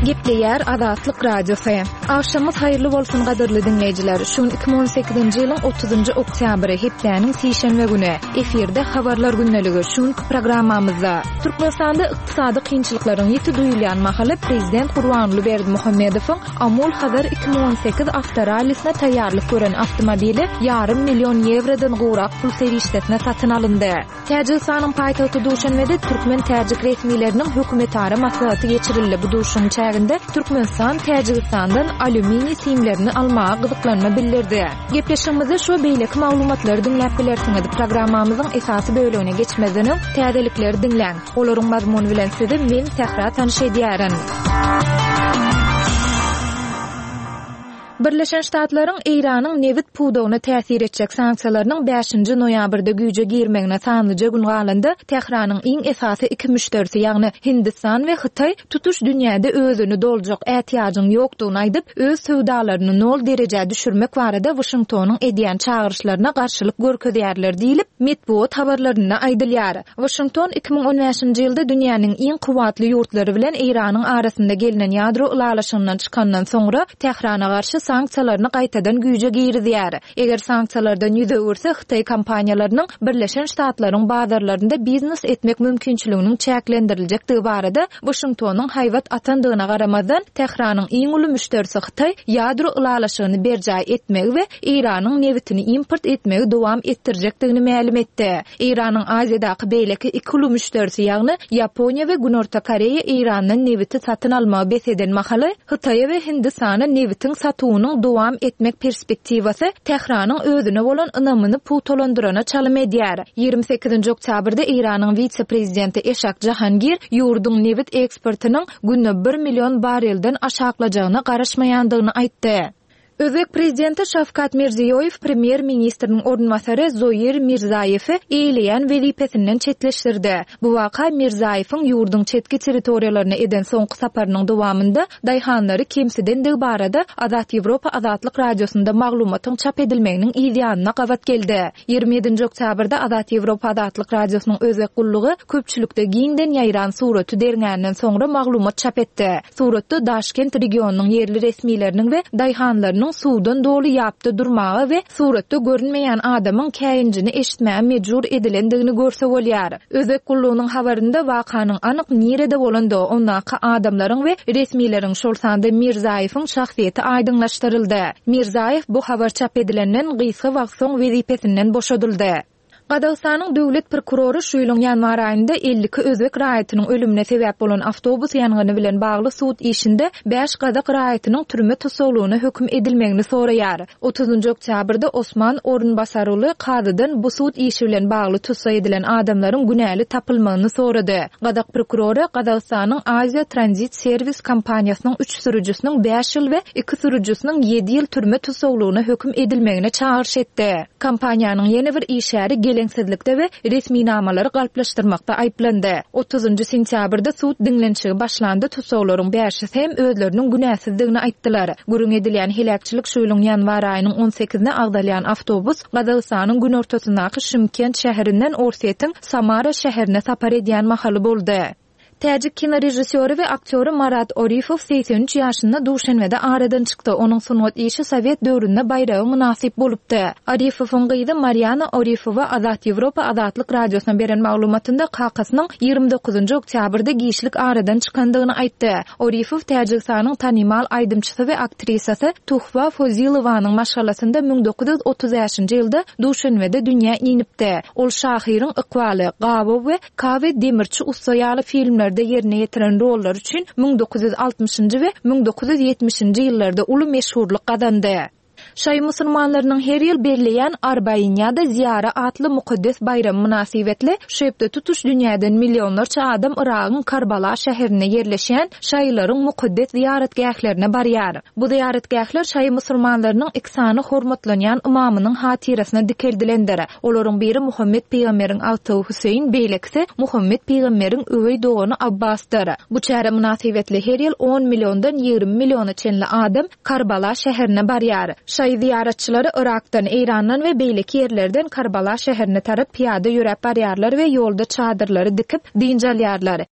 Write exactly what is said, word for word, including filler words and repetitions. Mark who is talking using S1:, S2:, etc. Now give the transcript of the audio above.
S1: Gepleýär Azatlyk Radiosu. Akşamyz haýyrly bolsun gadyrly dinleýijiler. Şun iki bin on sekizinji ýylyň otuzynjy oktýabry hepdäniň sişenbe güni efirde habarlar günneligi şun programmamyzda Türkmenistanda ykdysady kynçylyklaryň ýeti duýulýan mahaly prezident Gurbanuly Berdimuhammedowyň Amol Hazar iki bin on sekiz avtoralysna taýýarlyk gören awtomobili ýarym million ýewrodan gowrak pul serişdetine satyn alyndy. Täjikistanyň paýtagty Duşanbede türkmen täjik resmiýetleriniň hökümetara maslahaty geçirildi. Bu duşun çäginde Türkmenistan Täjikistandan alümini simlerini almağa gyzyklanma bildirdi. Gepleşigimizi şu beýleki maglumatlary dinläp bilersiňiz. Programmamyzyň esasy bölümine geçmeden täzelikleri dinläň. Olaryň mazmuny bilen sizi men Sehra tanyş edýärin. Birleşen Ştatlaryň Iranyň newit puwdagyna täsir etjek sanksiýalarynyň beşinji noýabrda güýje girmegine sanlyja gün galandy. Tehranyň iň esasy iki müşterisi, ýagny Hindistan we Hytaý tutuş dünýäde özüni doljak ähtiýadyň ýokdugyny aýdyp, öz söwdalaryny nol derejä düşürmek barada Washingtonyň edýän çağırışlaryna garşylyk görkezýärler diýilip, medeniýet habarlaryna aýdylýar. Washington iki bin on beşinji ýylda dünýäniň iň kuwatly ýurtlary bilen Iranyň arasynda gelinen ýadro ulalaşygynyň çykandan soňra Tehrana garşy sanksiýalaryny gaýtadan güýje girdiýär. Eger sanksiýalardan ýüze görse, Hytaý kompaniýalarynyň Birleşen Ştatlaryň bazarlarynda biznes etmek mümkinçiliginiň çäklendiriljekligi barada Washingtonyň haýwat atandygyna garamazdan Tehranyň iň uly müşterisi Hytaý ýadro ulalaşygyny berjäy etmegi we Iranyň newitini import etmegi dowam etdirjekdigini ma'lum etdi. Iranyň Aziýadaky beýleki iki uly müşterisi, ýagny Ýaponiýa we Günorta Koreýa Irandan newiti satyn almagy beseden mahaly Hytaý we Hindistana newitin satyny dowam etmek perspektivasy Tehranyň özüne bolan ynamyny puwtalandyrana çalym edýär. ýygrimi sekizinji oktýabrda Iranyň wise-prezidenti Eşak Jahangir ýurduň newit eksportynyň günne bir million barelden aşaklajagyna garaşmaýandygyny aýtdy. Özbek prezidenti Şavkat Mirziyoyew premier ministriniň ornmasary Zoyir Mirzayewi eýleýän wezipesinden çetleşdirdi. Bu waka Mirzayewiň ýurduň çetki territoriýalaryna eden soňky saparynyň dowamında daýhanlary kemsidendigi barada Azat Ýewropa Azatlyk Radiosunda maglumatyň çap edilmeginiň ýygynyna gawat geldi. ýygrimi ýedinji oktýabrda Azat Ýewropa Azatlyk Radiosynyň özbek gullugy köpçülükde giňden ýaýran suraty derňänden soňra maglumat çap etdi. Suratda Daşkent regionunyň ýerli resmiýetleriniň we daýhanlarynyň suwdan doly ýapdy durmagy we suratda görünmeýän adamyň käýinjini eşitmäge mejbur edilendigini görse bolýar. Özbek gullugynyň habarynda wakanyň anyk nerede bolandy, onaka adamlaryň we resmiýetleriň şol sanda Mirzayewiň şahsiýeti aýdyňlaşdyryldy. Mirzayew bu habar çap edilenden gysga wagt soň wezipesinden boşadyldy. Gadagystanyň döwlet prokuroru şu ýylyň ýanwar aýynda elliki özbek raýatynyň ölümine sebäp bolan awtobus ýangyny bilen bagly suud işinde beş gadak raýatynyň türme tutsagylygyna hökm edilmegini soraýar. otuzynjy oktýabrda Osman Orunbasaroğlu kadydan bu suud işi bilen bagly tutsa edilen adamlaryň günäli tapylmagyny sorady. Gadak prokuroru Gadagystanyň Aziýa Transit Servis kompaniýasynyň üç sürüjüsiniň beş ýyl we iki sürüjüsiniň ýedi ýyl türme tutsagylygyna hökm edilmegine çağırş etdi. Kompaniýanyň ýene bir işäri geleňsizlikde we resmi namalary galplaşdyrmakda aýplandy. otuzynjy sentýabrda suud dinlenşigi başlandy. Tutsaklaryň beşi hem özleriniň günäsizdigini aýtdylar. Gürün edilýän helakçylyk şu ýylyň ýanwar aýynyň on sekizinde agdalýan awtobus Gadagystanyň gün ortasyndaky Şymkent şäherinden Orsetyň Samara şäherine sapar edýän mahaly boldy. Täjik kino rejissöri we aktýory Marat Orifow seksen üç ýaşynda Duşanbede aradan çykdy. Onuň sunat işi Sowet döwründe bayramy münasip bolupdy. Orifowyň gyzy Mariana Orifowa Azat Ýewropa Azatlyk Radiosyna beren maglumatynda kakasynyň ýygrimi dokuzynjy oktýabrda giýişlik aradan çykandygyny aýtdy. Orifow Täjikistanyň tanymal aýdymçysy we aktrisasy Tuhfa Fozilowanyň maşgalasynda bin dokuz ýuz otuz beşinji ýylda Duşanbede dünýä inipdi. Ol şahyryň Ykbaly, Gabow we Kawe Demirçi ustaýaly filmler de yerine yetiren rollar üçün bin dokuz ýuz altymyşynjy we bin dokuz ýuz ýetmişinji ýyllarda uly meşhurlyk kazandy. Şaý musulmanlarynyň her ýyl belleýän Arbaýinýada ziyara atly mukaddes bayram münasibetli şeýpde tutuş dünýäden millionlarça adam Iragyň Karbala şäherine yerleşýän şaýlaryň mukaddes ziyaretgählerine barýar. Bu ziyaretgähler şaý musulmanlarynyň iksany hormatlanýan imamynyň hatyrasına dikeldilendir. Olaryň biri Muhammed Peýgamberiň agty Hüseyin, beýlekse Muhammed Peýgamberiň öwey dogany Abbasdyr. Bu çäre münasibetli her ýyl on milliondan ýygrimi milliona çenli adam Karbala şäherine barýar. Şaý ziyaretçilari Irakdan, Eýrandan we beýleki ýerlerden Karbala şäherine tarap piýada ýörep barýarlar we ýolda çadyrlary dikip dinjalýarlar.